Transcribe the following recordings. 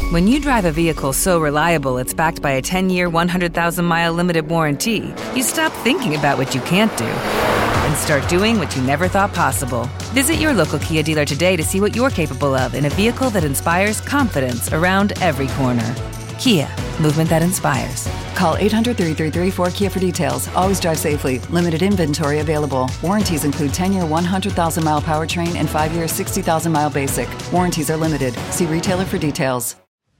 When you drive a vehicle so reliable it's backed by a 10-year, 100,000-mile limited warranty, you stop thinking about what you can't do and start doing what you never thought possible. Visit your local Kia dealer today to see what you're capable of in a vehicle that inspires confidence around every corner. Kia, movement that inspires. Call 800-333-4KIA for details. Always drive safely. Limited inventory available. Warranties include 10-year 100,000-mile powertrain and 5-year 60,000-mile basic. Warranties are limited. See retailer for details.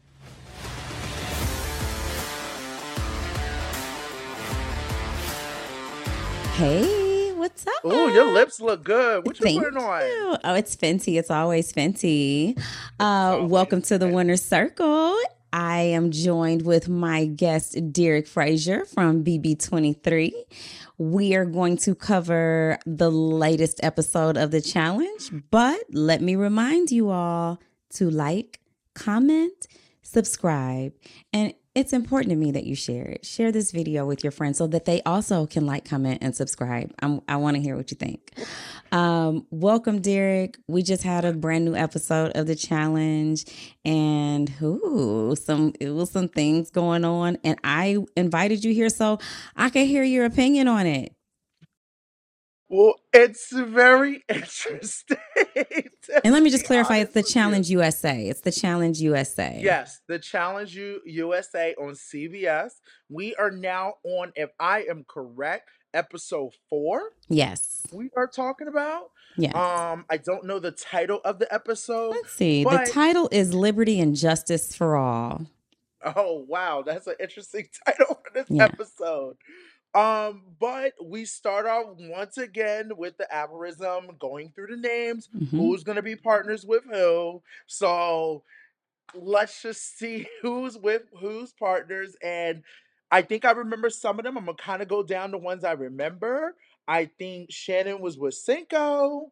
Hey, what's up? Oh, your lips look good. What you Thank putting on? you. Oh, it's Fenty. It's always Fenty. Welcome to the Winner's Circle. I am joined with my guest, Derek Frazier from BB23. We are going to cover the latest episode of the challenge, but let me remind you all to like, comment, subscribe, and it's important to me that you share it. Share this video with your friends so that they also can like, comment, and subscribe. I want to hear what you think. Welcome, Derek. We just had a brand new episode of the challenge, and it was some things going on, and I invited you here so I can hear your opinion on it. Well, it's very interesting. And let me just clarify, it's the Challenge USA. It's the Challenge USA. Yes, the Challenge USA on CBS. We are now on, if I am correct, episode 4. Yes. We are talking about. Yes. I don't know the title of the episode. Let's see. The title is Liberty and Justice for All. Oh, wow. That's an interesting title for this episode. But we start off once again with the aphorism, going through the names, who's going to be partners with who. So let's just see who's with who's partners. And I think I remember some of them. I'm going to kind of go down the ones I remember. I think Shannon was with Cinco.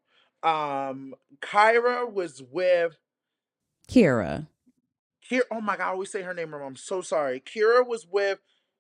Kyra was with Kira. Oh my God, I always say her name wrong. I'm so sorry. Kira was with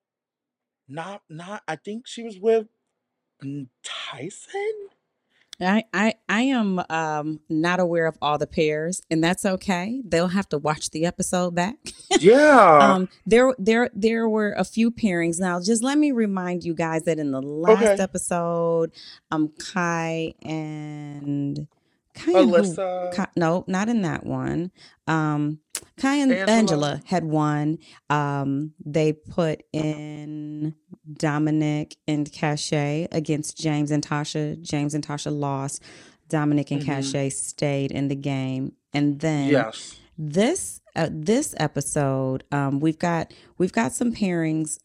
I think she was with Tyson. I am not aware of all the pairs, and that's okay. They'll have to watch the episode back. Yeah. There were a few pairings. Now, just let me remind you guys that in the last episode, Kai and Alyssa. No, not in that one. Kai and Angela had won. They put in Dominic and Cachet against James and Tasha. James and Tasha lost. Dominic and Cachet stayed in the game. And then this episode, we've got some pairings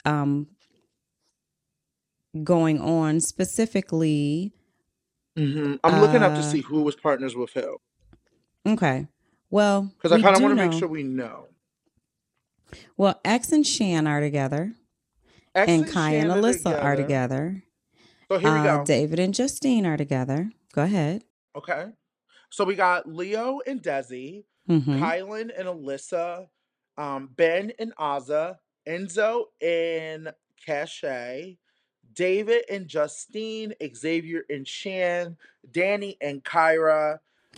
going on specifically. I'm looking up to see who was partners with who. Okay. Well, because I kind of want to make sure we know. Well, X and Shan are together. And Kai and Alyssa are together. So here we go. David and Justine are together. Go ahead. Okay. So we got Leo and Desi, Kylan and Alyssa, Ben and Azza, Enzo and Cachet, David and Justine, Xavier and Shan, Danny and Kira,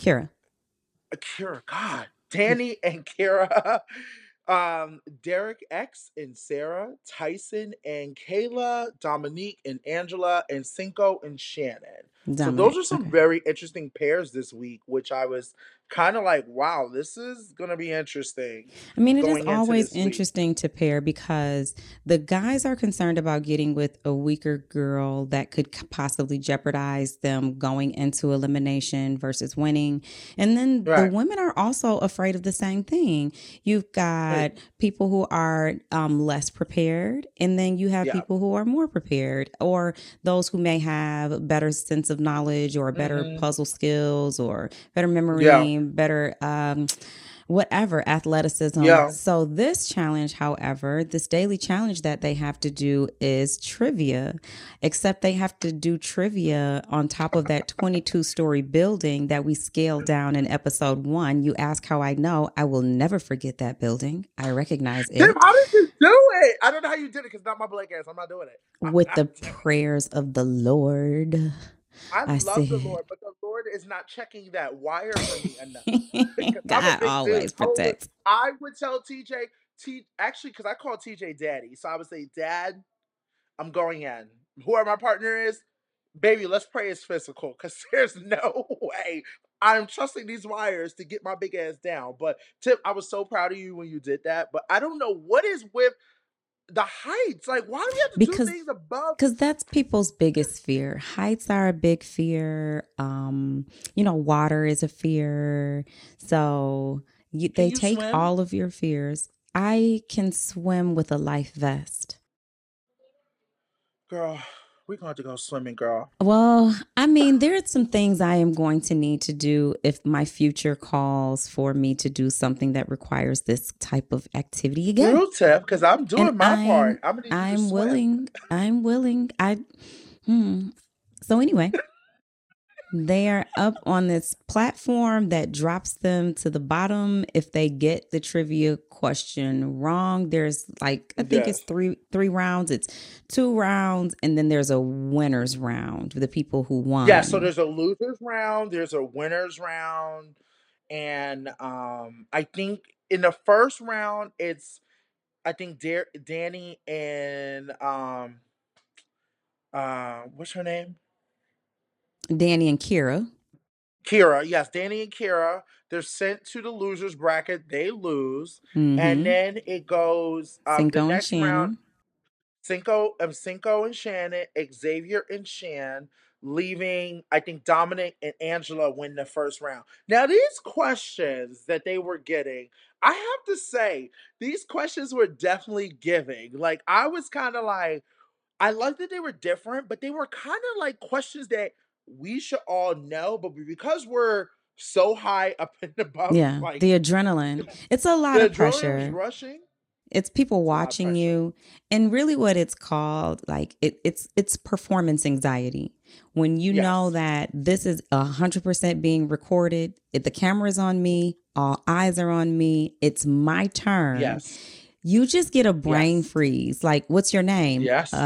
God, Danny and Kira, Derek X and Sarah, Tyson and Kayla, Dominique and Angela, and Cinco and Shannon. So those are some very interesting pairs this week, which I was kind of like, wow, this is going to be interesting. I mean, it is always interesting to pair because the guys are concerned about getting with a weaker girl that could possibly jeopardize them going into elimination versus winning. And then the women are also afraid of the same thing. You've got people who are less prepared, and then you have people who are more prepared, or those who may have better sense of knowledge or better puzzle skills or better memory, better whatever, athleticism. So this challenge, however, this daily challenge that they have to do is trivia, except they have to do trivia on top of that 22-story building that we scaled down in episode 1. You ask how I know. I will never forget that building. I recognize it. Tim, how did you do it? I don't know how you did it because not my black ass. I'm not doing it. With the prayers of the Lord. I I love the said, Lord, but the Lord is not checking that wire for me enough. Because I'm a God big dude. always protects. I would tell TJ, actually, because I call TJ daddy. So I would say, Dad, I'm going in. Whoever my partner is, baby, let's pray it's physical. Because there's no way I'm trusting these wires to get my big ass down. But Tip, I was so proud of you when you did that. But I don't know what is with the heights. Like, why do we have to do Because things above? that's people's biggest fear. Heights are a big fear. Water is a fear. So Can they you take swim? all of your fears. I can swim with a life vest. Girl, we're going to have to go swimming, girl. Well, I mean, there are some things I am going to need to do if my future calls for me to do something that requires this type of activity again. Real Tip, because I'm And doing my part. I'm going to need you to I'm swim. willing. I'm willing. So anyway, they are up on this platform that drops them to the bottom if they get the trivia question wrong. There's I think it's Yes. three rounds. It's 2 rounds, and then there's a winners round for the people who Yeah, so won. there's a losers round, there's a winners round, and I think in the first round it's I think Danny and what's her name? Danny and Kira. Kira. Yes, Danny and Kira. They're sent to the losers bracket. They lose, and Mm-hmm. then it goes the Cinco and next round. Shannon. Cinco and Shannon, Xavier and Shan, leaving, I think Dominic and Angela win the first round. Now, these questions that they were getting, I have to say, these questions were definitely giving. Like, I was kind of like, I like that they were different, but they were kind of like questions that we should all know, but because we're so high up in above, Yeah, like, the adrenaline. It's a lot the of adrenaline was pressure. rushing. It's people It's a lot of watching pressure. you, and really what it's called, it's performance anxiety. When you know Yes. that this is 100% being recorded, if the camera's on me, all eyes are on me, it's my turn. Yes. You just get a brain Yes. freeze. Like, what's your name? Yes.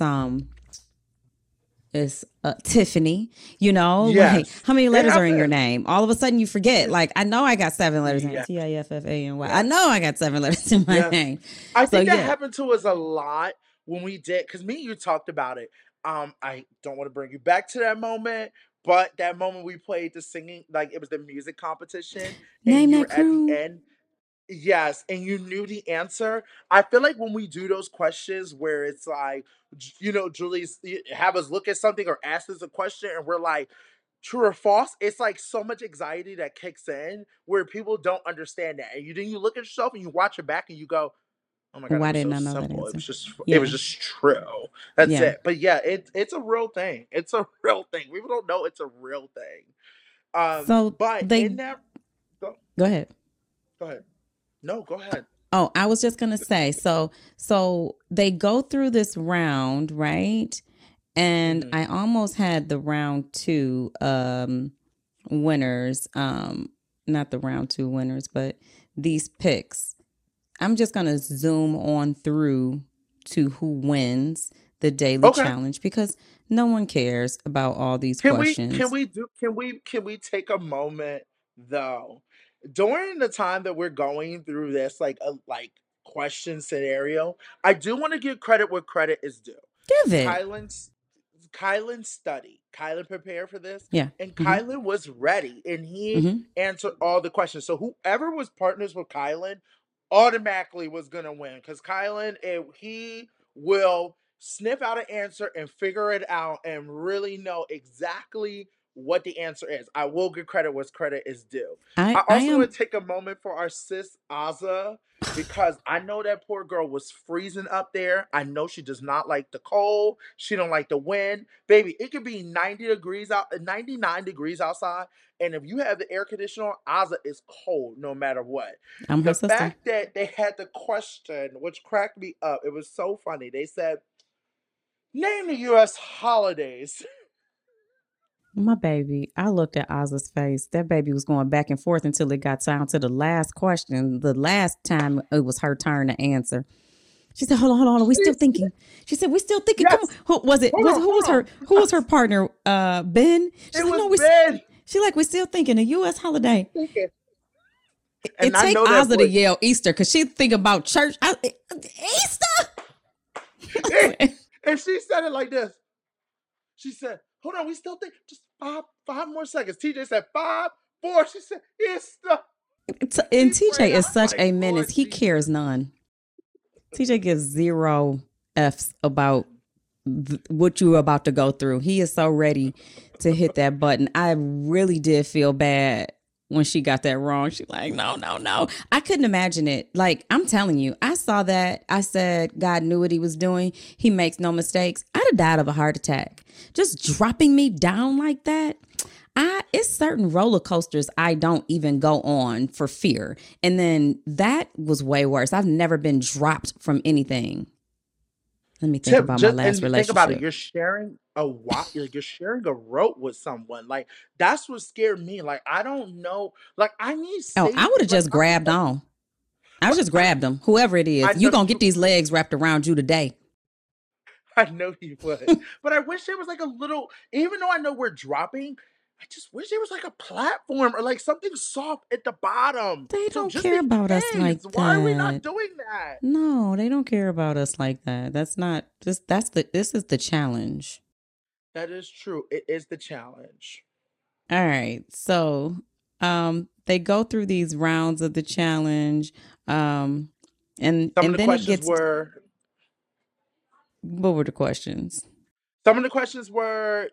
It's Tiffany, like Yes. how many It letters are in your happened. name? All of a sudden you forget. Like, I know I got 7 letters in Yeah. Tiffany. I Yes. know I got 7 letters in my Yes. name. I So think that yeah. happened to us a lot when we did, because me and you talked about it. I don't want to bring you back to that moment, but that moment we played the singing, like it was the music competition, and Name you that were at the crew. end. Yes, and you knew the answer. I feel like when we do those questions where it's like, Julie's have us look at something or ask us a question, and we're like, true or false, it's like so much anxiety that kicks in where people don't understand that. And then you look at yourself and you watch it back and you go, oh my God, it Why was so didn't I know that simple. answer? It was Yeah. just true. That's Yeah. it. But yeah, it's a real thing. It's a real thing. People don't know it's a real thing. So But in they that, go, go ahead. go ahead. No, go ahead. Oh, I was just gonna say, so they go through this round, right? And Hmm. I almost had the round 2 winners, not the round 2 winners, but these picks. I'm just gonna zoom on through to who wins the daily Okay. challenge because no one cares about all these Can we can questions. we do can we take a moment though during the time that we're going through this like a question scenario? I do want to give credit where credit is due. Give it. Kylan's Kylan studied. Kylan prepared for this, Yeah. and Mm-hmm. Kylan was ready, and he Mm-hmm. answered all the questions. So whoever was partners with Kylan automatically was gonna win because Kylan, he will sniff out an answer and figure it out and really know exactly what the answer is. I will give credit where credit is due. I I also am. want to take a moment for our sis Aza because I know that poor girl was freezing up there. I know she does not like the cold. She don't like the wind. Baby, it could be 99 degrees outside. And if you have the air conditioner on, Aza is cold no matter what. I'm her The sister. fact that they had the question, which cracked me up, it was so funny. They said, name the U.S. holidays. My baby, I looked at Oz's face. That baby was going back and forth until it got down to the last question. The last time it was her turn to answer. She said, hold on. We still thinking. She said, we still thinking. Yes. Come on. Who was it? Who was her partner? Ben? She's like, no, Ben. She like, we still thinking a U.S. holiday. And it take Ozzy to yell Easter because she think about church. Easter. and she said it like this. She said, hold on, we still think just five more seconds. TJ said 5, 4. She said, Easter. And TJ is such a menace. He cares none. TJ gives 0 F's about what you're about to go through. He is so ready to hit that button. I really did feel bad when she got that wrong. She's like, no. I couldn't imagine it. Like, I'm telling you, I saw that. I said, God knew what he was doing. He makes no mistakes. I'd have died of a heart attack. Just dropping me down like that. It's certain roller coasters I don't even go on for fear. And then that was way worse. I've never been dropped from anything. Let me think about my last relationship. Think about it. You're sharing you're sharing a rope with someone. Like, that's what scared me. Like, I don't know. Like, I need safety. I would have just grabbed on. I would just grabbed them. Whoever it is, you're going to get these legs wrapped around you today. I know you would. But I wish there was like a little, even though I know we're dropping, I just wish there was like a platform or like something soft at the bottom. They don't care about us like that. Why are we not doing that? No, they don't care about us like that. This is the challenge. That is true. It is the challenge. All right. So, they go through these rounds of the challenge. And some of the questions were. What were the questions? Some of the questions were,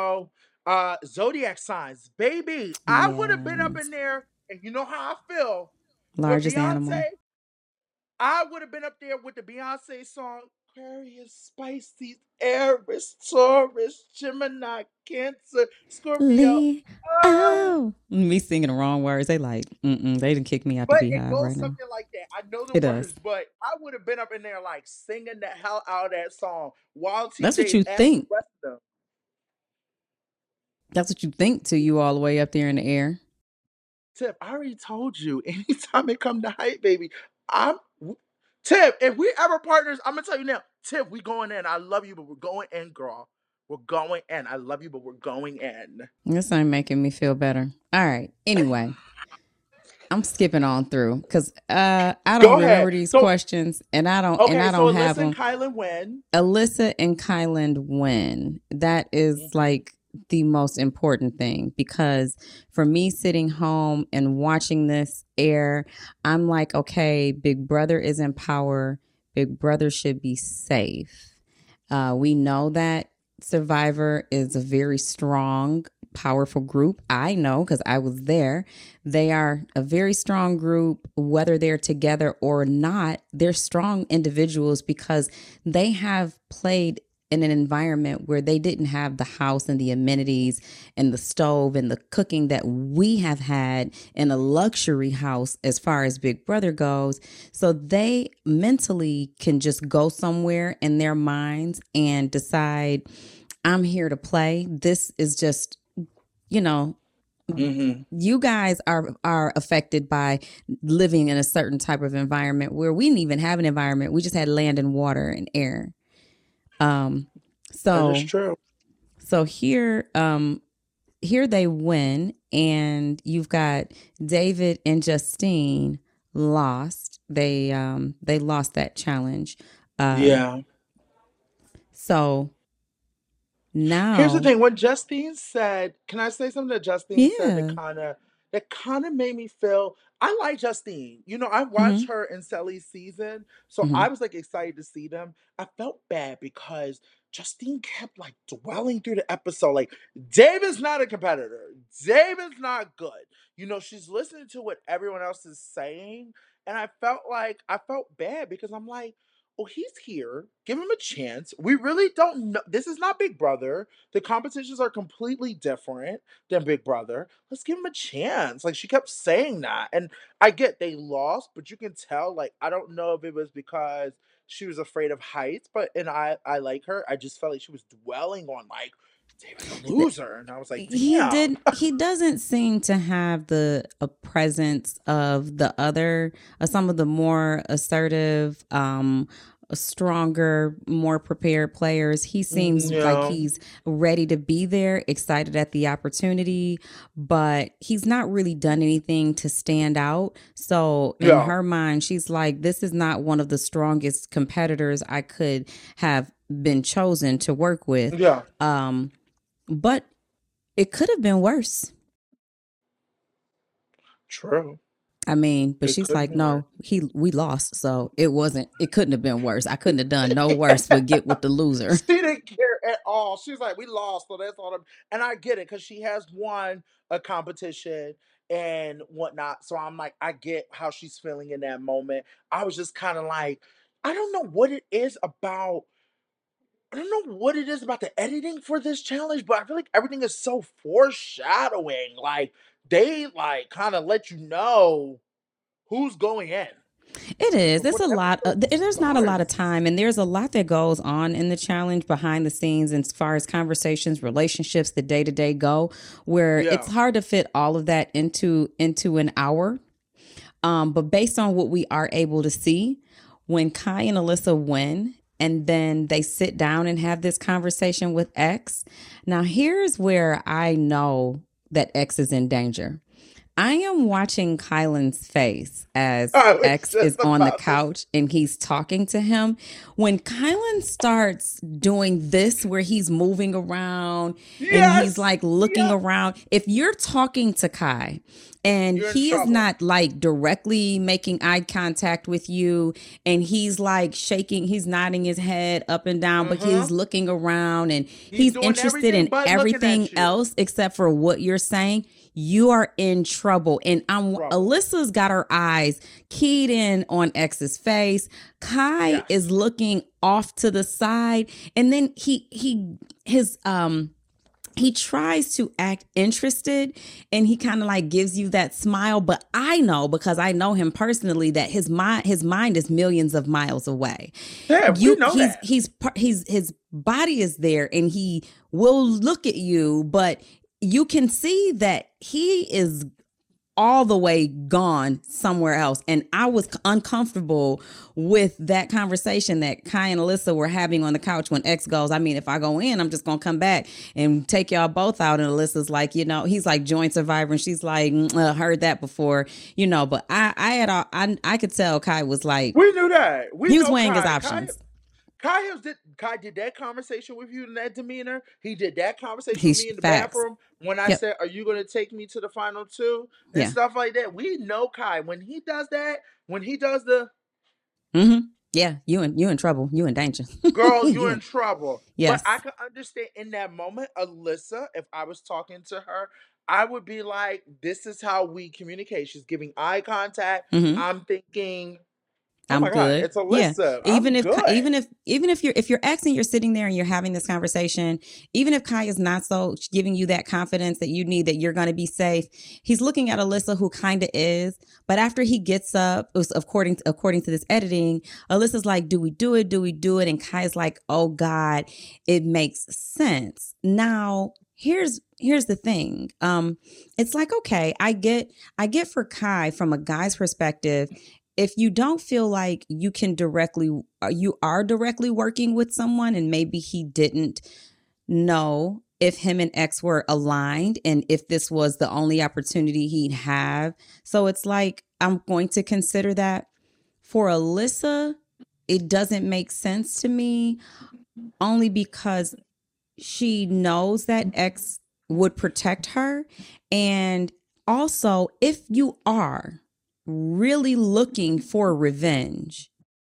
zodiac signs. Baby, yes. I would have been up in there, and you know how I feel. Largest animal. I would have been up there with the Beyonce song, Aquarius, Pisces, Aries, Taurus, Gemini, Cancer, Scorpio. Oh, me singing the wrong words. They like, they didn't kick me out the beehive right now. But it goes something like that. I know the words, but I would have been up in there like singing the hell out of that song while TJ. That's what you think. That's what you think till you all the way up there in the air. Tip, I already told you. Anytime it come to height, baby, Tip, if we ever partners, I'm gonna tell you now, Tip, we going in. I love you, but we're going in, girl. We're going in. I love you, but we're going in. This ain't making me feel better. All right. Anyway, I'm skipping on through because I don't remember these questions, and I don't. Okay, and I don't have them. Alyssa and Kyland win. Alyssa and Kyland win. That is like the most important thing, because for me sitting home and watching this air, I'm like, okay, Big Brother is in power. Big Brother should be safe. We know that Survivor is a very strong, powerful group. I know because I was there. They are a very strong group, whether they're together or not. They're strong individuals because they have played in an environment where they didn't have the house and the amenities and the stove and the cooking that we have had in a luxury house as far as Big Brother goes. So they mentally can just go somewhere in their minds and decide, I'm here to play. This is just, you guys are affected by living in a certain type of environment where we didn't even have an environment. We just had land and water and air. That is true. So here they win, and you've got David and Justine lost. They lost that challenge. Yeah. So now here's the thing. When Justine said, can I say something that Justine said that kind of made me feel, I like Justine. I watched her in Sally's season, so I was like excited to see them. I felt bad because Justine kept like dwelling through the episode. Like, David's not a competitor. David's not good. She's listening to what everyone else is saying. And I felt bad because I'm like, oh, he's here. Give him a chance. We really don't know. This is not Big Brother. The competitions are completely different than Big Brother. Let's give him a chance. Like, she kept saying that. And I get they lost, but you can tell, like, I don't know if it was because she was afraid of heights, and I like her. I just felt like she was dwelling on, like, David's a loser. And I was like, damn. He doesn't seem to have a presence of some of the more assertive, stronger, more prepared players. He seems like he's ready to be there, excited at the opportunity, but he's not really done anything to stand out. So in her mind, she's like, this is not one of the strongest competitors I could have been chosen to work with. But it could have been worse. True. I mean, but she's like, no, we lost. So it couldn't have been worse. I couldn't have done no worse but get with the loser. She didn't care at all. She's like, we lost, so that's all. And I get it, because she has won a competition and whatnot. So I'm like, I get how she's feeling in that moment. I was just kind of like, I don't know what it is about the editing for this challenge, but I feel like everything is so foreshadowing. Like, they like kind of let you know who's going in. It is. It's a lot. There's not a lot of time, and there's a lot that goes on in the challenge behind the scenes, as far as conversations, relationships, the day-to-day go, where it's hard to fit all of that into an hour. But based on what we are able to see, when Kai and Alyssa win, and then they sit down and have this conversation with X. Now, here's where I know that X is in danger. I am watching Kylan's face as X is on the couch and he's talking to him. When Kylan starts doing this, where he's moving around and he's like looking around, if you're talking to Kai and he is not like directly making eye contact with you, and he's like shaking, he's nodding his head up and down, but he's looking around and he's interested in everything else except for what you're saying, you are in trouble. And Alyssa's got her eyes keyed in on X's face. Kai is looking off to the side, and then he tries to act interested, and he kind of like gives you that smile. But I know, because I know him personally, that his mind is millions of miles away. Yeah, we know that. His body is there, and he will look at you, but you can see that he is all the way gone somewhere else. And I was uncomfortable with that conversation that Kai and Alyssa were having on the couch when X goes, I mean, if I go in, I'm just going to come back and take y'all both out. And Alyssa's like, he's like joint survivor. And she's like, heard that before, but I could tell Kai was like, we knew that. He was weighing his options. Kai did that conversation with you in that demeanor. He did that conversation with me in the bathroom when I said, are you going to take me to the final two? And stuff like that. We know Kai. When he does that, when he does the... Yeah, you in trouble. You in danger. Girl, you in trouble. Yes. But I can understand in that moment, Alyssa, if I was talking to her, I would be like, this is how we communicate. She's giving eye contact. I'm thinking... I'm good. God, it's Alyssa. Yeah. Even if you're X and you're sitting there and you're having this conversation, even if Kai is not so giving you that confidence that you need, that you're going to be safe, he's looking at Alyssa, who kind of is. But after he gets up, it was according to this editing, Alyssa's like, do we do it? Do we do it? And Kai's like, oh God, it makes sense. Now, here's the thing. It's like, okay, I get for Kai, from a guy's perspective, if you don't feel like you are directly working with someone, and maybe he didn't know if him and X were aligned and if this was the only opportunity he'd have. So it's like, I'm going to consider that. For Alyssa, it doesn't make sense to me, only because she knows that X would protect her. And also, if you are really looking for revenge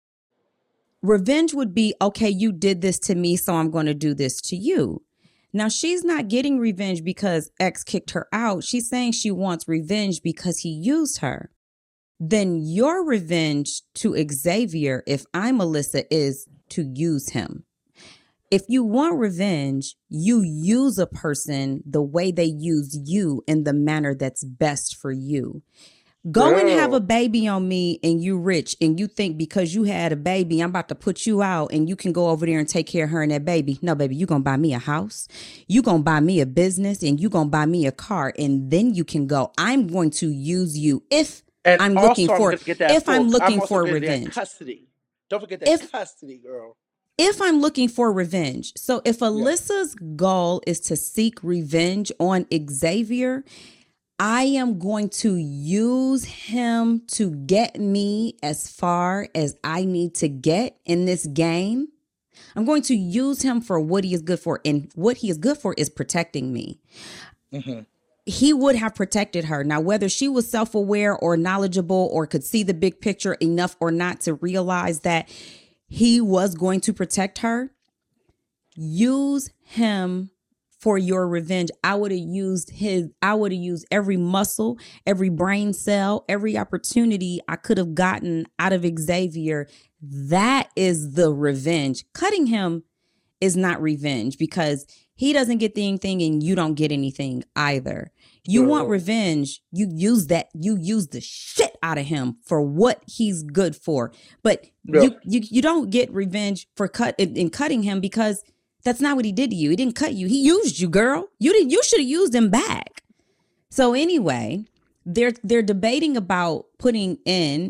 would be, okay, you did this to me, so I'm going to do this to you. Now, she's not getting revenge because X kicked her out. She's saying she wants revenge because he used her. Then your revenge to Xavier, if I'm Alyssa, is to use him. If you want revenge, you use a person the way they use you, in the manner that's best for you. Go and have a baby on me, and you rich, and you think because you had a baby, I'm about to put you out and you can go over there and take care of her and that baby. No, baby, you going to buy me a house. You going to buy me a business, and you going to buy me a car, and then you can go. I'm going to use you if I'm looking for revenge. Custody. Don't forget that custody, girl. If I'm looking for revenge, so if Alyssa's goal is to seek revenge on Xavier, I am going to use him to get me as far as I need to get in this game. I'm going to use him for what he is good for. And what he is good for is protecting me. Mm-hmm. He would have protected her. Now, whether she was self-aware or knowledgeable or could see the big picture enough or not to realize that he was going to protect her, use him for your revenge. I would have used every muscle, every brain cell, every opportunity I could have gotten out of Xavier. That is the revenge. Cutting him is not revenge because he doesn't get anything and you don't get anything either. You want revenge. You use the shit out of him for what he's good for. But you don't get revenge for cutting him because that's not what he did to you. He didn't cut you. He used you, girl. You should have used him back. So anyway, they're debating about putting in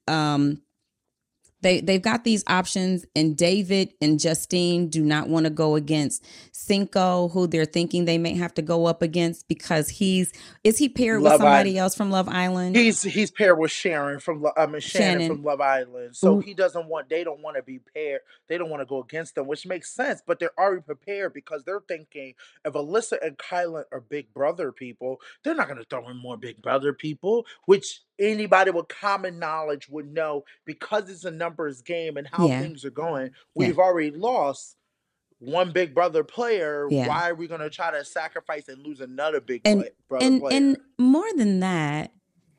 they've got these options, and David and Justine do not want to go against Cinco, who they're thinking they may have to go up against because is he paired with somebody else from Love Island? He's paired with Sharon from Shannon from Love Island. So they don't want to be paired. They don't want to go against them, which makes sense, but they're already prepared because they're thinking if Alyssa and Kyland are Big Brother people, they're not going to throw in more Big Brother people, which anybody with common knowledge would know because it's a numbers game and how things are going. We've already lost one Big Brother player. Why are we going to try to sacrifice and lose another Big Brother player? And more than that,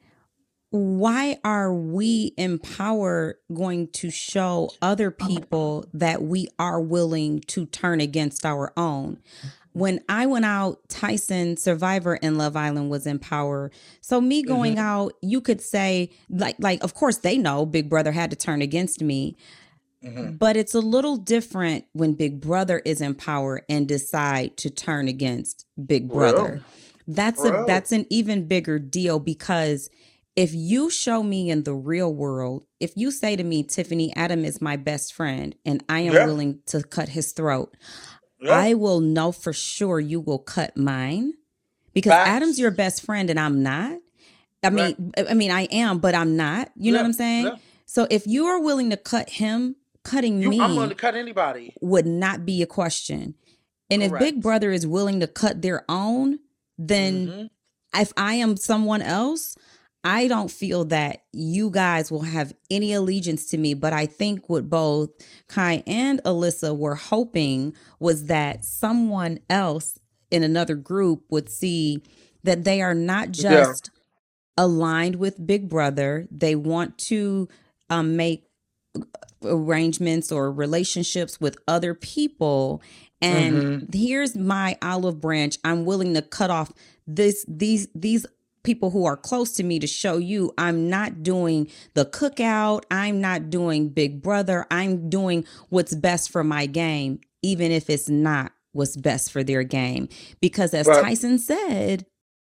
why are we in power going to show other people that we are willing to turn against our own? When I went out, Tyson, Survivor, and Love Island was in power. So me going out, you could say, like, of course they know Big Brother had to turn against me. But it's a little different when Big Brother is in power and decide to turn against Big Brother. That's an even bigger deal because if you show me in the real world, if you say to me, Tiffany, Adam is my best friend and I am willing to cut his throat, I will know for sure you will cut mine because Adam's your best friend and I'm not. I mean, I am, but I'm not. You know what I'm saying? Yeah. So if you are willing to cut him, cutting me, I'm willing to cut anybody. Would not be a question. And if Big Brother is willing to cut their own, then if I am someone else, I don't feel that you guys will have any allegiance to me. But I think what both Kai and Alyssa were hoping was that someone else in another group would see that they are not just aligned with Big Brother. They want to make arrangements or relationships with other people. And here's my olive branch. I'm willing to cut off these people who are close to me to show you I'm not doing the cookout. I'm not doing Big Brother. I'm doing what's best for my game, even if it's not what's best for their game. Because as Tyson said,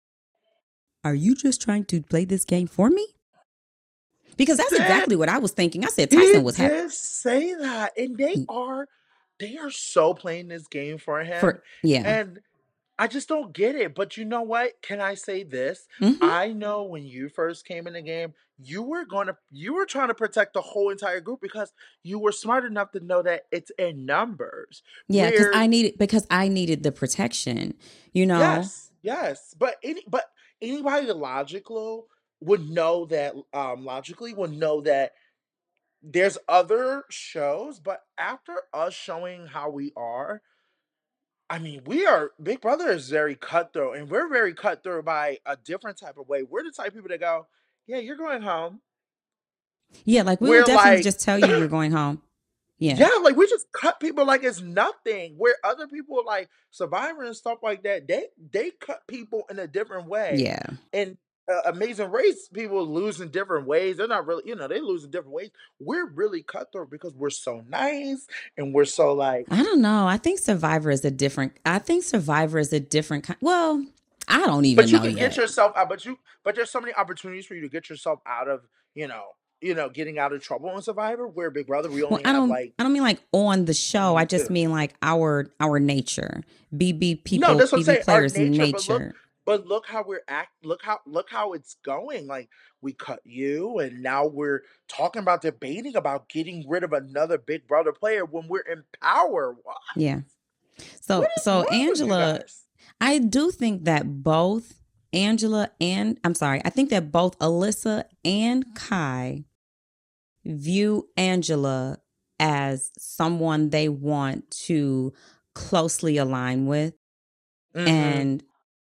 are you just trying to play this game for me? Because that's exactly what I was thinking. I said Tyson was happy. Just say that. And they are so playing this game for him. And I just don't get it. But you know what? Can I say this? I know when you first came in the game, you were trying to protect the whole entire group because you were smart enough to know that it's in numbers. Yeah, because I needed the protection, you know? Yes. But anybody logical would know that there's other shows, but after us showing how we are, I mean, Big Brother is very cutthroat, and we're very cutthroat by a different type of way. We're the type of people that go, yeah, you're going home. Yeah, like we would definitely just tell you you're going home. Yeah, like we just cut people like it's nothing. Where other people like Survivor and stuff like that, they cut people in a different way. Yeah. And Amazing Race, people lose in different ways. They're not really, they lose in different ways. We're really cutthroat because we're so nice and we're so like. I don't know. I think Survivor is a different kind. Well, I don't even know. But you can get yourself out. But there's so many opportunities for you to get yourself out of, getting out of trouble on Survivor. Where Big Brother, we Well, only have like I don't mean like on the show. I just 2. mean like our nature. BB people, No, that's what I'm BB saying. Our players' nature, nature. but look how we're look how it's going. Like, we cut you, and now we're talking about debating about getting rid of another Big Brother player when we're in power. What? Yeah. So What is so wrong with you Angela, guys? I do think that both Angela and I think that both Alyssa and Kai view Angela as someone they want to closely align with. Mm-hmm. And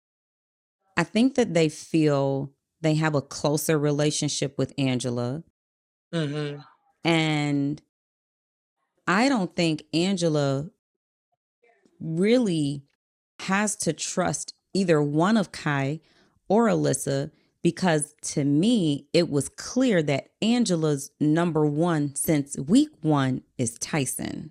I think that they feel they have a closer relationship with Angela. Mm-hmm. And I don't think Angela really has to trust either one of Kai or Alyssa, because to me, it was clear that Angela's number one since week 1 is Tyson.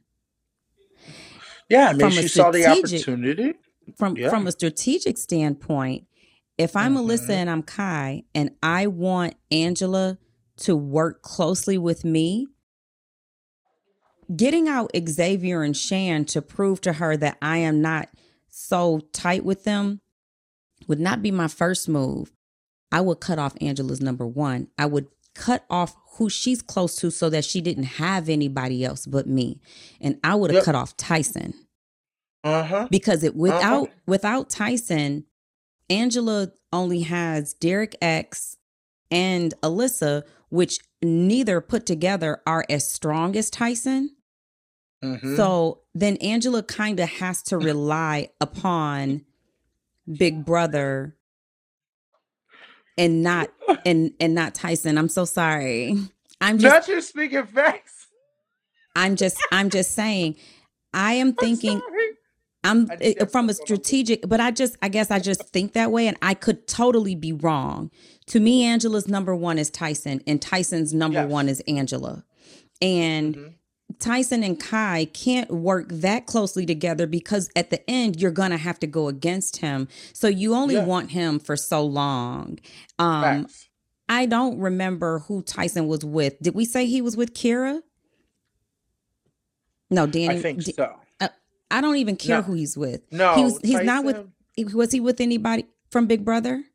Yeah, I mean, she saw the opportunity. From a strategic standpoint, if I'm Alyssa and I'm Kai and I want Angela to work closely with me, getting out Xavier and Shan to prove to her that I am not so tight with them would not be my first move. I would cut off Angela's number one. I would cut off who she's close to so that she didn't have anybody else but me. And I would have cut off Tyson. Because without Tyson, Angela only has Derek X and Alyssa, which neither put together are as strong as Tyson. So then Angela kind of has to rely upon Big Brother and not Tyson. I'm so sorry. I'm just not just speaking facts. I'm just saying. I am thinking. I'm from a strategic, but I guess I just think that way, and I could totally be wrong. To me, Angela's number one is Tyson, and Tyson's number one is Angela. And Tyson and Kai can't work that closely together because at the end, you're going to have to go against him. So you only want him for so long. I don't remember who Tyson was with. Did we say he was with Kira? No, Danny. I think so. I don't even care who he's with. No, he's Tyson, not with. Was he with anybody from Big Brother?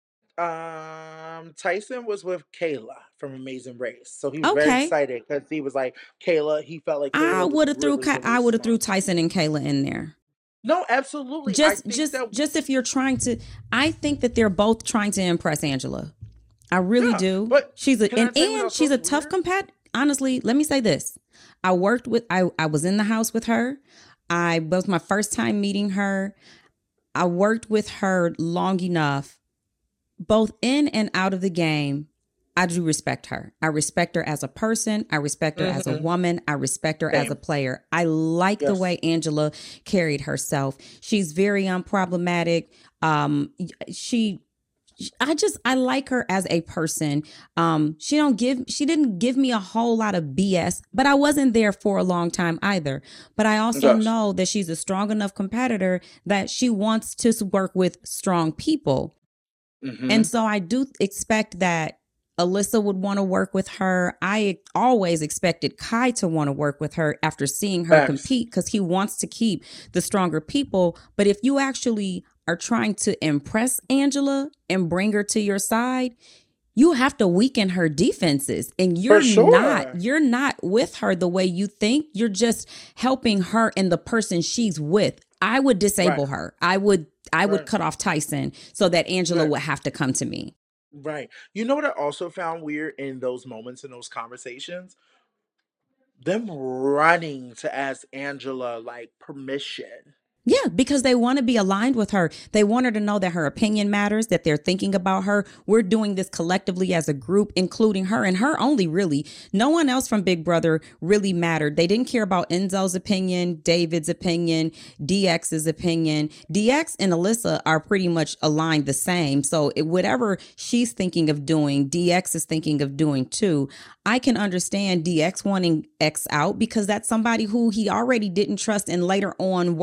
Tyson was with Kayla from Amazing Race, so he was very excited because he was like Kayla. He felt like Kayla I would have really threw Tyson and Kayla in there. No, absolutely. Just if you're trying to, I think that they're both trying to impress Angela. I really do. But she's she's a tough competitor. Honestly, let me say this: I was in the house with her. It was my first time meeting her. I worked with her long enough, both in and out of the game. I do respect her. I respect her as a person. I respect her as a woman. I respect her as a player. I like the way Angela carried herself. She's very unproblematic. I like her as a person. She didn't give me a whole lot of BS, but I wasn't there for a long time either. But I also know that she's a strong enough competitor that she wants to work with strong people. And so I do expect that Alyssa would want to work with her. I always expected Kai to want to work with her after seeing her compete because he wants to keep the stronger people. But if you actually are trying to impress Angela and bring her to your side, you have to weaken her defenses. And you're not with her the way you think. You're just helping her and the person she's with. I would disable her. I would cut off Tyson so that Angela would have to come to me. Right. You know what I also found weird in those moments, in those conversations? Them running to ask Angela, like, permission. Yeah, because they want to be aligned with her. They want her to know that her opinion matters, that they're thinking about her. We're doing this collectively as a group, including her, and her only, really. No one else from Big Brother really mattered. They didn't care about Enzo's opinion, David's opinion, DX's opinion. DX and Alyssa are pretty much aligned the same. So whatever she's thinking of doing, DX is thinking of doing too. I can understand DX wanting X out because that's somebody who he already didn't trust, and later on working with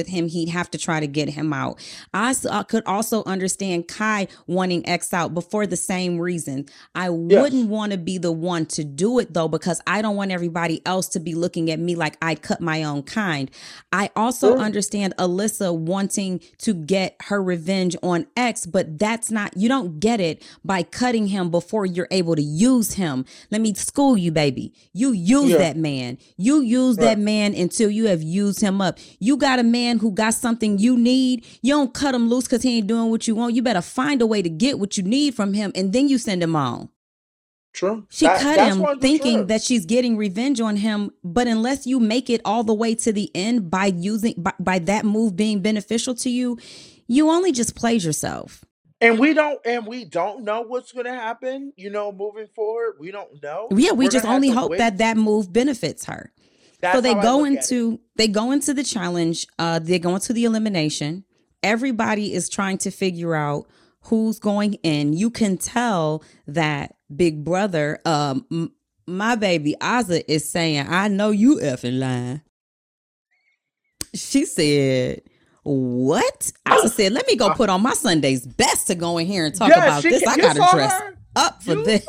him, he'd have to try to get him out. I could also understand Kai wanting X out, but for the same reason. I wouldn't want to be the one to do it, though, because I don't want everybody else to be looking at me like I cut my own kind. I also understand Alyssa wanting to get her revenge on X, but that's not, you don't get it by cutting him before you're able to use him. Let me school you, baby. You use that man. You use that man until you have used him up. You got a man who got something you need. You don't cut him loose because he ain't doing what you want. You better find a way to get what you need from him, and then you send him on. True. She cut him thinking that she's getting revenge on him, but unless you make it all the way to the end by by that move being beneficial to you, you only just played yourself. And we don't know what's going to happen, moving forward. We don't know. Yeah, we just only hope that move benefits her. So they go into the challenge. They go into the elimination. Everybody is trying to figure out who's going in. You can tell that Big Brother, my baby Azah, is saying, "I know you effing lying." She said, "What?" I said, "Let me go put on my Sunday's best to go in here and talk about this. I got to dress up for this."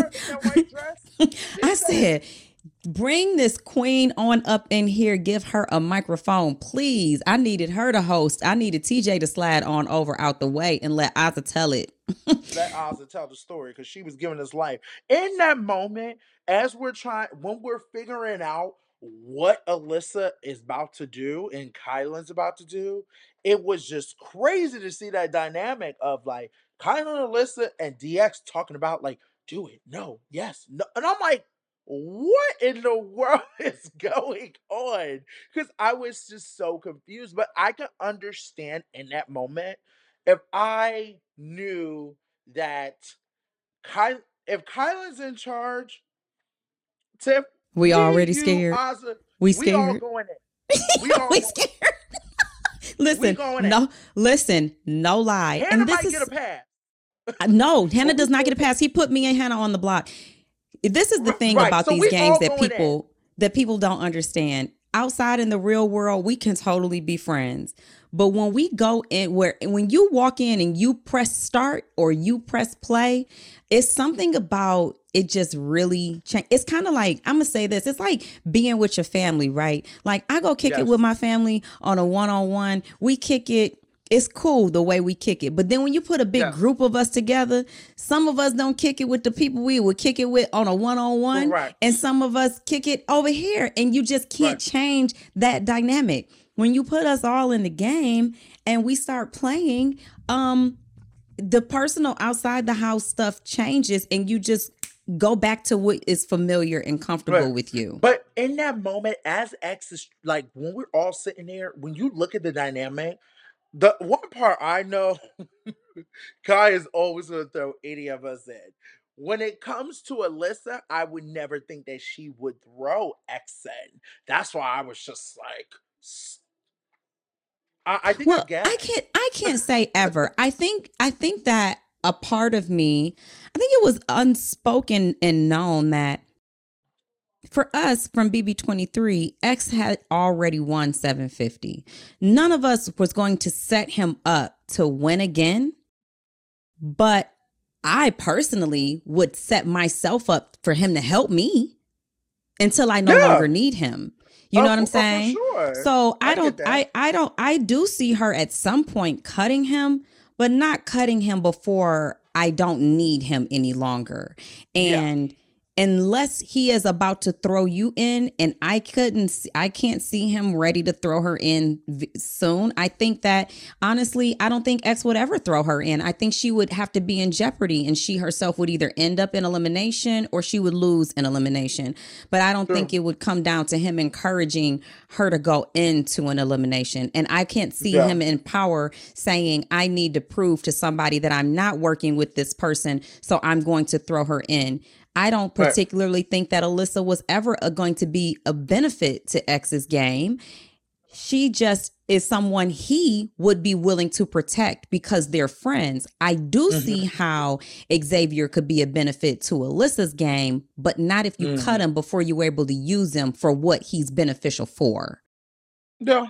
I said, "Bring this queen on up in here. Give her a microphone, please. I needed her to host. I needed TJ to slide on over out the way and let Azah tell it." Let Azah tell the story, because she was giving us life. In that moment, when we're figuring out what Alyssa is about to do and Kyland's about to do, it was just crazy to see that dynamic of like Kyland, Alyssa, and DX talking about like, do it, no, yes, no. And I'm like, what in the world is going on? Because I was just so confused. But I can understand in that moment if I knew that if Kyland's in charge, Tiff, we already scared. Azah, we scared. We all going in. We scared. Listen, no lie. Hannah and might get a pass. No, Hannah does not get a pass. He put me and Hannah on the block. This is the thing about these games that people don't understand. Outside in the real world, we can totally be friends. But when we go in, when you walk in and you press start or you press play, it's something about it just really change. It's kind of like, I'm going to say this. It's like being with your family, right? Like I go kick it with my family on a one-on-one. We kick it. It's cool the way we kick it. But then when you put a big group of us together, some of us don't kick it with the people we would kick it with on a one-on-one. Right. And some of us kick it over here. And you just can't change that dynamic. When you put us all in the game and we start playing, the personal outside the house stuff changes and you just go back to what is familiar and comfortable with you. But in that moment, as X is like, when we're all sitting there, when you look at the dynamic, the one part I know, Kai is always going to throw any of us in. When it comes to Alyssa, I would never think that she would throw X in. That's why I was just like, I think I can't say ever. I think that a part of me, I think it was unspoken and known that for us from BB23, X had already won 750. None of us was going to set him up to win again. But I personally would set myself up for him to help me until I no longer need him. You know what I'm saying? Sure. So I do see her at some point cutting him, but not cutting him before I don't need him any longer. And unless he is about to throw you in, and I can't see him ready to throw her in soon. I think that, honestly, I don't think X would ever throw her in. I think she would have to be in jeopardy, and she herself would either end up in elimination or she would lose in elimination. But I don't think it would come down to him encouraging her to go into an elimination. And I can't see him in power saying, I need to prove to somebody that I'm not working with this person, so I'm going to throw her in. I don't particularly think that Alyssa was ever going to be a benefit to X's game. She just is someone he would be willing to protect because they're friends. I do see how Xavier could be a benefit to Alyssa's game, but not if you cut him before you were able to use him for what he's beneficial for. Yeah,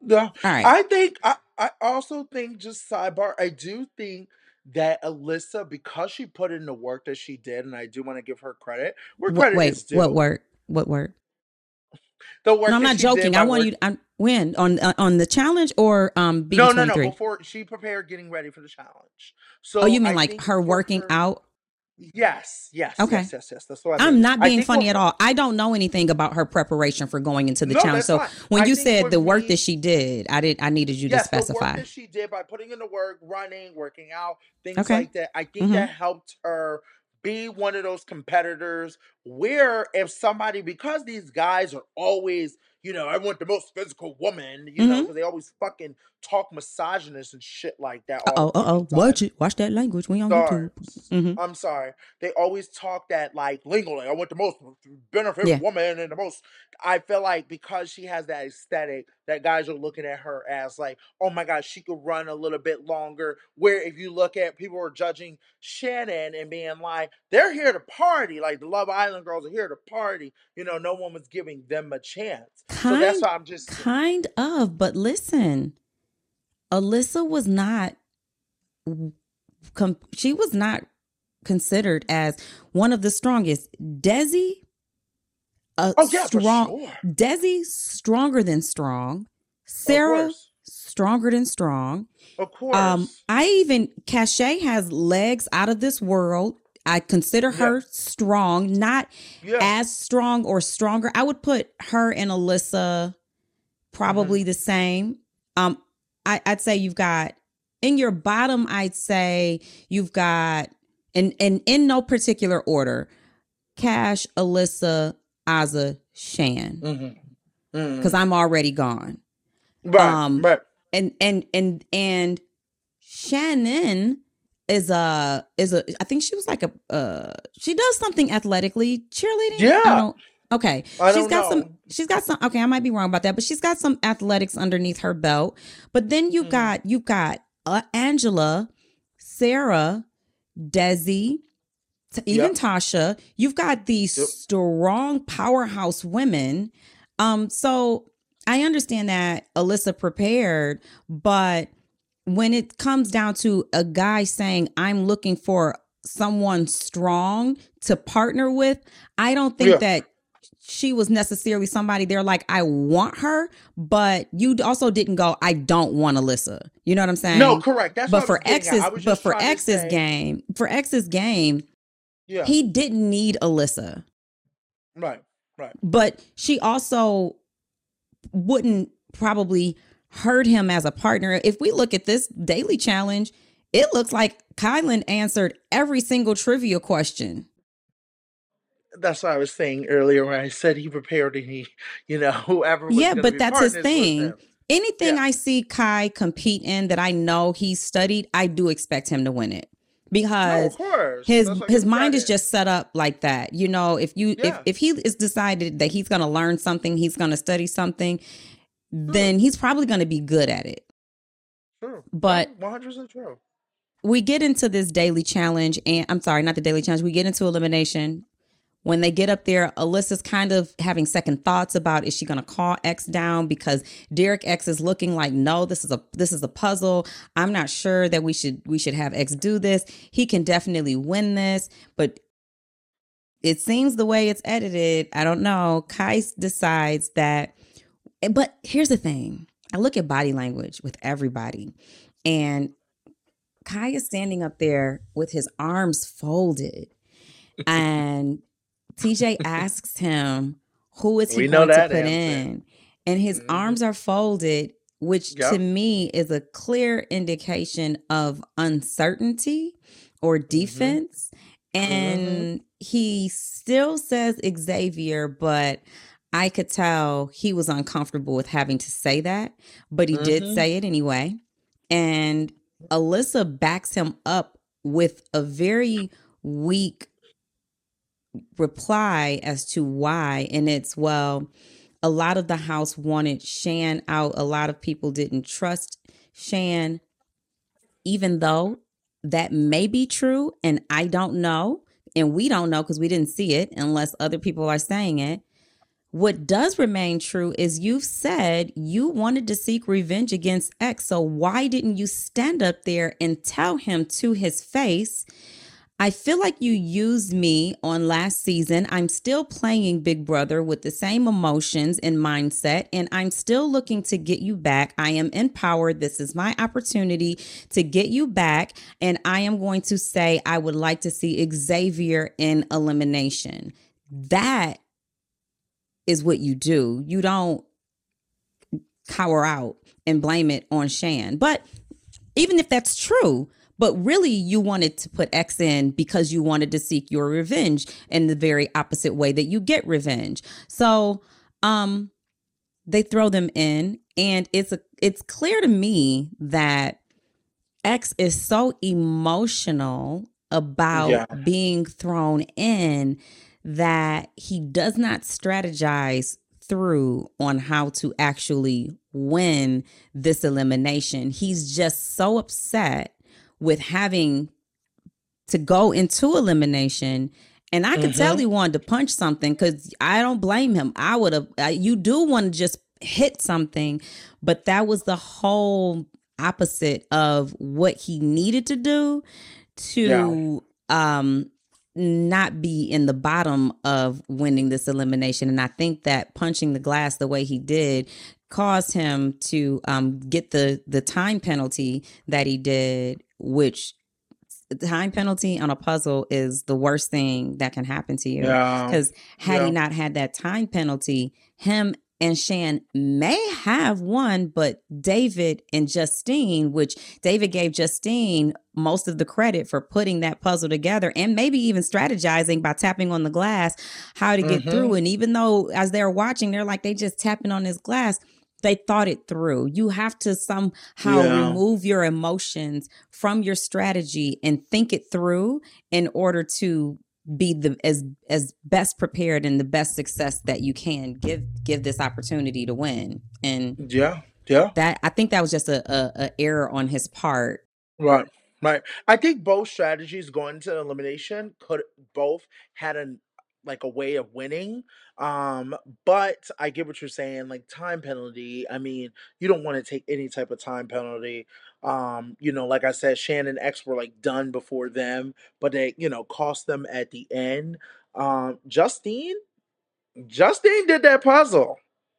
Yeah. All right. I also think, just sidebar, I do think that Alyssa, because she put in the work that she did, and I do want to give her credit where What? credit Wait. is What due. word? What word? The No, work I'm that not she did joking. I by want work. you. When on the challenge or No, no, no. BB23. Before she prepared getting ready for the challenge. Oh, So you mean I like think her for working her, out? yes, yes, Okay. yes, yes, yes. That's what I mean. I'm not I being think for funny at her, all. I don't know anything about her preparation for going into the no, challenge. that's So fine. when I you think said for the work that me, she did, I needed you to yes, the work specify. that she did by putting in the work, running, working out, things Okay. like that, I think Mm-hmm. that helped her be one of those competitors where if somebody, because these guys are always, I want the most physical woman, Mm-hmm. because they always fucking talk misogynist and shit like that all the fucking Uh-oh. time. Watch that language. We on Sorry. YouTube. Mm-hmm. I'm sorry. They always talk that like lingo, like I want the most benefit Yeah. woman and the most. I feel like because she has that aesthetic, that guys are looking at her as like, oh my god, she could run a little bit longer. Where if you look at people are judging Shannon and being like, they're here to party, like the Love Island girls are here to party. No one was giving them a chance. So that's why I'm just Kind of, but listen, Alyssa was not she was not considered as one of the strongest. oh yeah, for sure, Desi stronger than strong. of Sarah course, stronger than strong. of course, Cachet has legs out of this world. I consider yeah, her strong, not yeah. as strong or stronger. I would put her and Alyssa Mm-hmm. probably the same. I'd say you've got in your bottom. I'd say you've got and in no particular order: Cash, Alyssa, Azah, Shan. Mm-hmm. Because Mm-hmm. I'm already gone. Right, right. And Shannon is a I think she was like she does something athletically, cheerleading. I Yeah, don't. Okay, I don't know. she's got some. Okay, I might be wrong about that, but she's got some athletics underneath her belt. But then Mhm. you've got Angela, Sarah, Desi, even Yep, Tasha. You've got these yep. strong powerhouse women. So I understand that Alyssa prepared, but when it comes down to a guy saying, I'm looking for someone strong to partner with, I don't think Yeah. that she was necessarily somebody they're like, I want her, but you also didn't go, I don't want Alyssa. You know what I'm No, saying? correct. That's But what I was getting at. I was just trying to say, For X's game, yeah, he didn't need Alyssa. right, right. But she also wouldn't probably hurt him as a partner. If we look at this daily challenge, it looks like Kylan answered every single trivia question. That's what I was saying earlier when I said he prepared and he, whoever was Yeah, going to but be that's his partners with thing. him. Anything Yeah. I see Kai compete in that I know he studied, I do expect him to win it. No, Because of course. his That's why I give him mind is credit. just set up like that. Yeah. If he is decided that he's going to learn something, he's going to study something, True. then he's probably going to be good at it. True. But 100% true. we get into this daily challenge, and I'm sorry, not the daily challenge. We get into elimination. When they get up there, Alyssa's kind of having second thoughts about, is she going to call X down because Derek X is looking like, no, this is a puzzle. I'm not sure that we should have X do this. He can definitely win this, but it seems the way it's edited, I don't know. Kai decides that, but here's the thing. I look at body language with everybody, and Kai is standing up there with his arms folded, and TJ asks him, who is he We know going to that put answer. in? And his arms are folded, which to Yep. me is a clear indication of uncertainty or defense. And he still says Xavier, but I could tell he was uncomfortable with having to say that, but he did say it anyway. And Alyssa backs him up with a very weak reply as to why. And it's, well, a lot of the house wanted Shan out. A lot of people didn't trust Shan, even though that may be true. And I don't know. And we don't know because we didn't see it unless other people are saying it. what does remain true is you've said you wanted to seek revenge against X. So why didn't you stand up there and tell him to his face, I feel like you used me on last season. I'm still playing Big Brother with the same emotions and mindset, and I'm still looking to get you back. I am empowered. This is my opportunity to get you back. And I am going to say I would like to see Xavier in elimination. That is what you do. You don't cower out and blame it on Shan. But even if that's true, but really you wanted to put X in because you wanted to seek your revenge in the very opposite way that you get revenge. So they throw them in, and it's clear to me that X is so emotional about being thrown in that he does not strategize through on how to actually win this elimination. He's just so upset with having to go into elimination. And I could tell he wanted to punch something, because I don't blame him. I would have, you do want to just hit something, but that was the whole opposite of what he needed to do to not be in the bottom of winning this elimination. And I think that punching the glass the way he did caused him to get the time penalty that he did, which time penalty on a puzzle is the worst thing that can happen to you. Because had he not had that time penalty, him and Shan may have won, but David and Justine, which David gave Justine most of the credit for putting that puzzle together and maybe even strategizing by tapping on the glass how to get through. And even though as they're watching, they're like, they just tapping on this glass, they thought it through. You have to somehow remove your emotions from your strategy and think it through in order to be as best prepared and the best success that you can give this opportunity to win. And that, I think that was just a error on his part. Right. I think both strategies going to elimination both had a way of winning. But I get what you're saying, like time penalty. I mean, you don't want to take any type of time penalty. Like I said, Shan and X were done before them, but they, cost them at the end. Justine did that puzzle.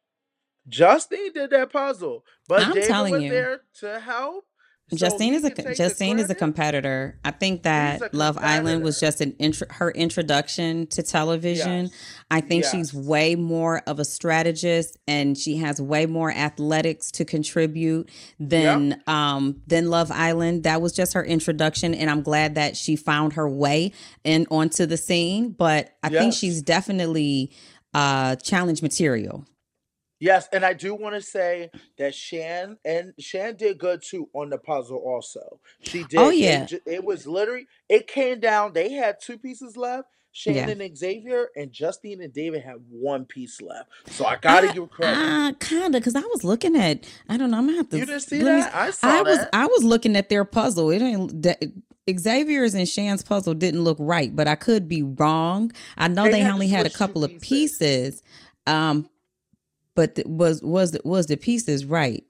But I'm David telling was you, there to help. Justine is a competitor. I think that Love Island was just her introduction to television. Yes. I think she's way more of a strategist, and she has way more athletics to contribute than Love Island. That was just her introduction, and I'm glad that she found her way onto the scene. But I think she's definitely challenge material. Yes, and I do want to say that Shan did good too on the puzzle also. She did. Oh yeah. It was literally, it came down, they had 2 pieces left. Shan and Xavier, and Justine and David had 1 piece left. So I gotta give credit. Kinda, because I was looking at, I don't know, I'm gonna have to. You didn't see that? I saw that. I was looking at their puzzle. It ain't Xavier's and Shan's puzzle didn't look right, but I could be wrong. I know they only had a couple of pieces. But was the pieces right?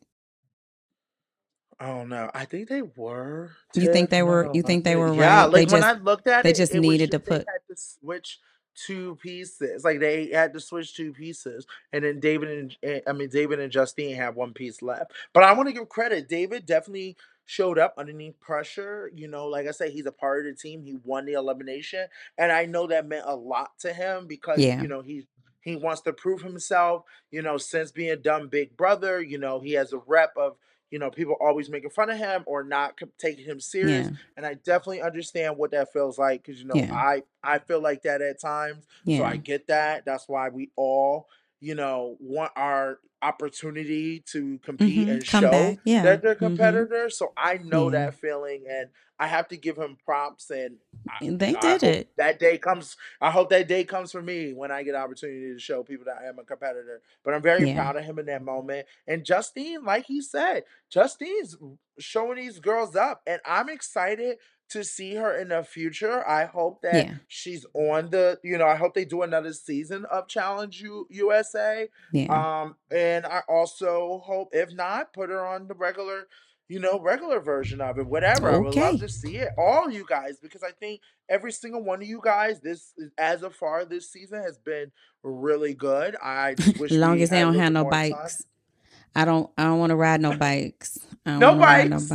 I don't know. I think they were. You think they were? You think they were right? Yeah, when I looked at it, they just needed to put. They had to switch 2 pieces. They had to switch 2 pieces, and then David and Justine had 1 piece left. But I want to give credit. David definitely showed up underneath pressure. Like I said, he's a part of the team. He won the elimination, and I know that meant a lot to him because he wants to prove himself, since being done Big Brother, he has a rep of, people always making fun of him or not taking him serious. Yeah. And I definitely understand what that feels like because, I feel like that at times. Yeah. So I get that. That's why we all, want our opportunity to compete and show that they're competitors. So I know that feeling, and I have to give him props, and they did it. That day comes. I hope that day comes for me when I get an opportunity to show people that I am a competitor. But I'm very proud of him in that moment. And Justine, like he said, Justine's showing these girls up, and I'm excited to see her in the future. I hope that she's on the, I hope they do another season of Challenge USA. Yeah. And I also hope, if not, put her on the regular version of it, whatever. I would love to see it, all you guys, because I think every single one of you guys, as of far this season, has been really good. I just wish, as long as they don't have no bikes. I don't want to ride no bikes. No bikes,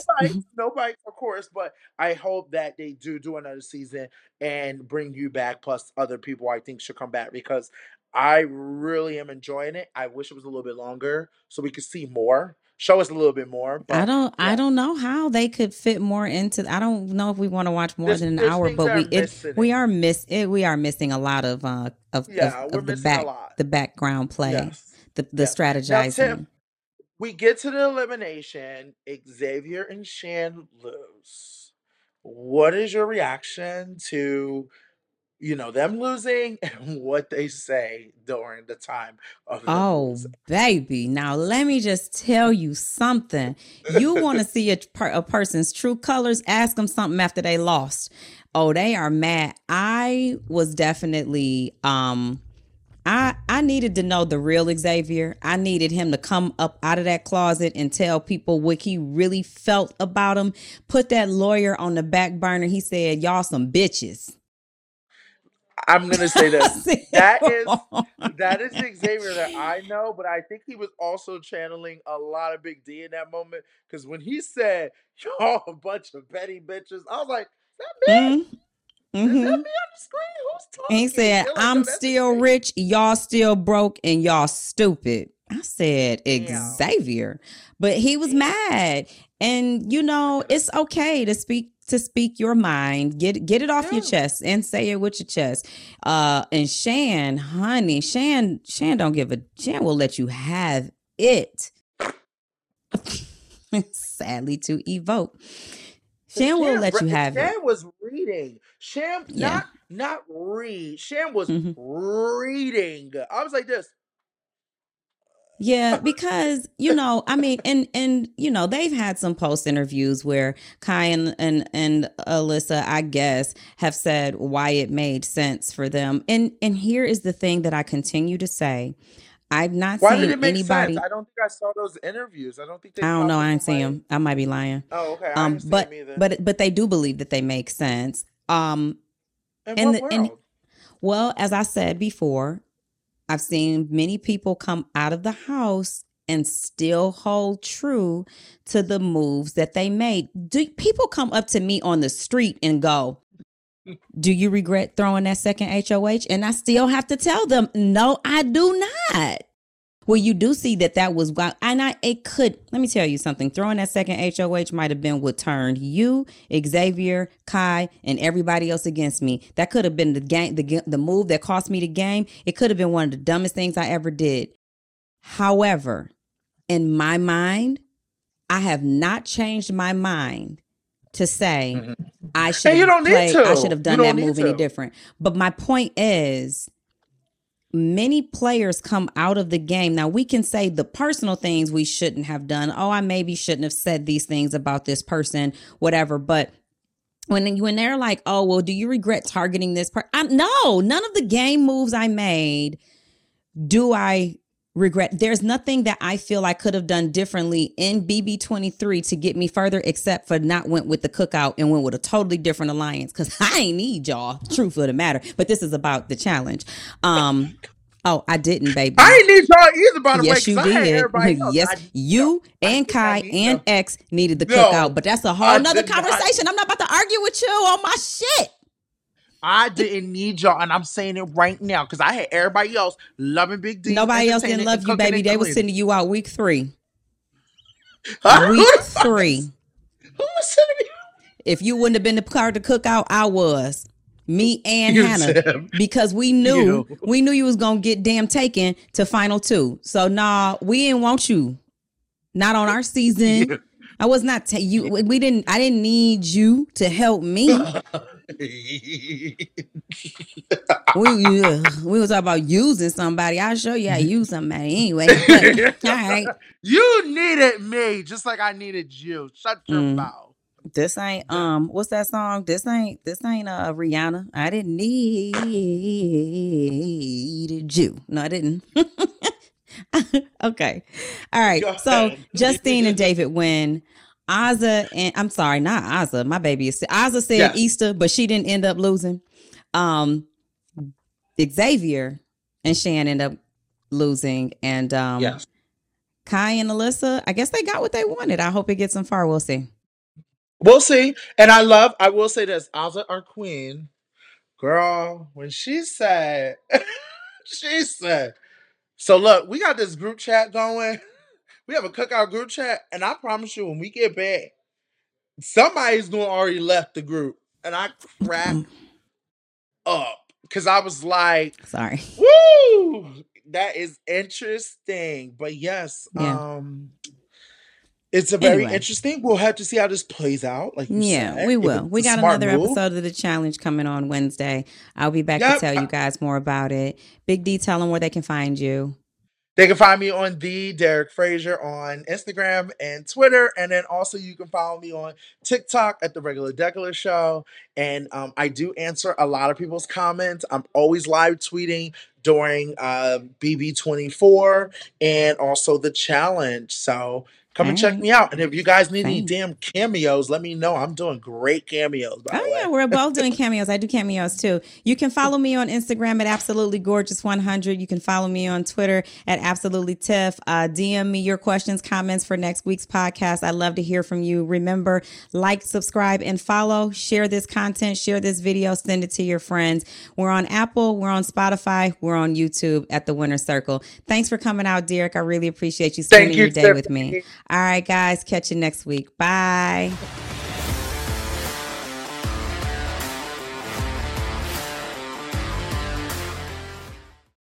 of course. But I hope that they do another season and bring you back, plus other people I think should come back, because I really am enjoying it. I wish it was a little bit longer so we could see more. Show us a little bit more. But, I don't know how they could fit more into. I don't know if we want to watch more than an hour, but we are missing a lot of the background play, the strategizing. Now, Tim, we get to the elimination. Xavier and Shan lose. What is your reaction to, them losing and what they say during the time of them losing? Baby. Now, let me just tell you something. You want to see a person's true colors, ask them something after they lost. Oh, they are mad. I was definitely... I needed to know the real Xavier. I needed him to come up out of that closet and tell people what he really felt about him. Put that lawyer on the back burner. He said, y'all some bitches. I'm going to say this. That is Xavier that I know, but I think he was also channeling a lot of Big D in that moment, because when he said, y'all a bunch of petty bitches, I was like, that me? Is that me on the screen? Who's talking? He said, I'm still rich, y'all still broke, and y'all stupid. I said, Xavier. But he was mad. And, it's okay to speak your mind. Get it off your chest and say it with your chest. And Shan, honey, Shan will let you have it. Sadly to evoke. Shan will let you have it. Shan was reading. Shan, not read. Shan was reading. I was like this. Yeah, because, and they've had some post interviews where Kai and Alyssa, I guess, have said why it made sense for them. And here is the thing that I continue to say. I've not Why seen did it make anybody. Sense? I don't think I saw those interviews. I don't think I don't know. I ain't seen them. I might be lying. Oh, okay. I didn't see them either. But they do believe that they make sense. In what world? Well, as I said before, I've seen many people come out of the house and still hold true to the moves that they made. Do people come up to me on the street and go, do you regret throwing that second HOH? And I still have to tell them, no, I do not. Well, you do see that was, and let me tell you something. Throwing that second HOH might have been what turned you, Xavier, Kai, and everybody else against me. That could have been the move that cost me the game. It could have been one of the dumbest things I ever did. However, in my mind, I have not changed my mind to say I should have done that move any different. But my point is, many players come out of the game. Now, we can say the personal things we shouldn't have done. Oh, I maybe shouldn't have said these things about this person, whatever. But when they're like, oh, well, do you regret targeting this person? No, none of the game moves I made do I regret. There's nothing that I feel I could have done differently in BB23 to get me further, except for not went with the cookout and went with a totally different alliance, because I ain't need y'all, truth of the matter. But this is about the challenge. I didn't, baby. I ain't need y'all either, by the way. Yes, you did. Yes, you and Kai and X needed the cookout, but that's a whole nother conversation. I'm not about to argue with you on my shit. I didn't need y'all, and I'm saying it right now, because I had everybody else loving Big D. Nobody else didn't love you, baby. They were sending you out week 3. Week 3. Who was sending me? If you wouldn't have been the part to cook out, I was. Me and Hannah. Because we knew you was gonna get damn taken to final 2. So nah, we didn't want you. Not on our season. I was not you. I didn't need you to help me. We was talking about using somebody. I'll show you how to use somebody anyway. But, all right. You needed me just like I needed you. Shut your mouth. This ain't what's that song? This ain't Rihanna. I didn't need you. No, I didn't. Okay. All right. So Justine and David win. Azah and I'm sorry, not Azah. My baby is Azah said Easter, but she didn't end up losing. Xavier and Shan end up losing, and Kai and Alyssa, I guess they got what they wanted. I hope it gets them far. We'll see. We'll see. And I will say this, Azah, our queen, girl, when she said, so look, we got this group chat going. We have a cookout group chat, and I promise you, when we get back, somebody's going to already left the group. And I cracked up because I was like, sorry. Woo! That is interesting. But yes, it's a very interesting. We'll have to see how this plays out. Like you said. We will. We got another episode of the challenge coming on Wednesday. I'll be back to tell you guys more about it. Big D, tell them where they can find you. They can find me on the Derek Frazier on Instagram and Twitter. And then also you can follow me on TikTok at The Regular Degular Show. And I do answer a lot of people's comments. I'm always live tweeting during BB24 and also the challenge. So come and check me out. And if you guys need any damn cameos, let me know. I'm doing great cameos, by the way. Yeah, we're both doing cameos. I do cameos too. You can follow me on Instagram at AbsolutelyGorgeous100. You can follow me on Twitter at AbsolutelyTiff. DM me your questions, comments for next week's podcast. I'd love to hear from you. Remember, like, subscribe, and follow. Share this content. Share this video. Send it to your friends. We're on Apple. We're on Spotify. We're on YouTube at The Winner's Circle. Thanks for coming out, Derek. I really appreciate you spending your day with me. All right, guys. Catch you next week. Bye.